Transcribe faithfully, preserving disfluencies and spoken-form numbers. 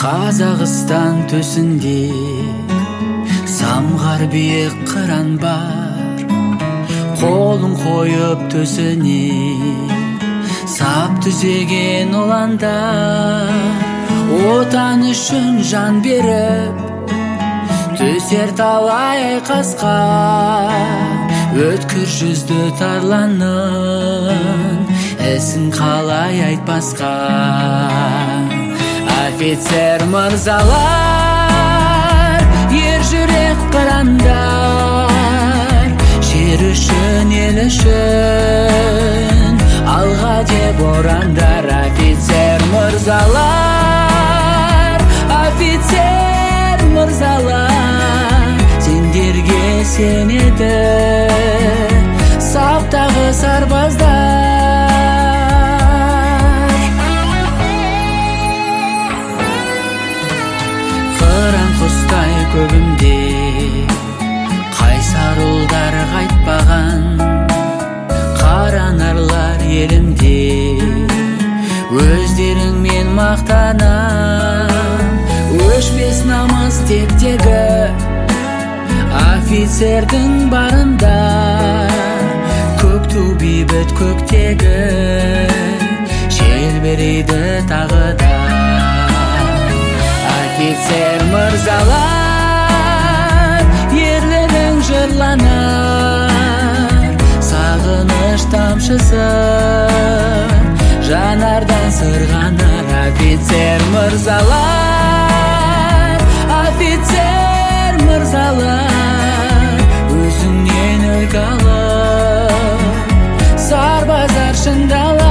Қазақстан төсінде самғар биік қыран бар, қолын қойып төсіне сап түзеген ұландар, отан үшін жан беріп төсер талай айқасқа, өткір жүзді тарланның ісін қалай айтпасқа. Офицер мырзалар, ер жүрек қырандар, жер үшін, ел үшін алға деп орандар. Офицер мырзалар, офицер мырзалар, сендерге сенеді саптағы сарбаздар. Қыран құстай көбінде қайсар ұлдар қайтпаған, қаранарлар елімде өздеріңмен мақтанам. Өшпес намыс тектегі офицердің барында, көк ту бейбіт көктегі желбірейді тағы да. Офицер мырзалар, ерлігің жырланар, сағыныш тамшысы жанардан сырғанар. Офицер мырзалар, офицер мырзалар, өзіңнен үлгі алып сарбаздар шыңдалар.